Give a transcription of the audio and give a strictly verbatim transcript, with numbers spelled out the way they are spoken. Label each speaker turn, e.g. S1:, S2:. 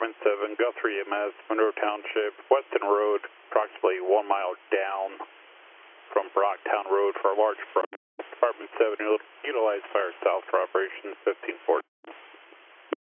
S1: Department seven, Guthrie E M S, Monroe Township, Weston Road, approximately one mile down from Brocktown Road for a large project. Department seven, utilize fire south for Operation fifteen forty.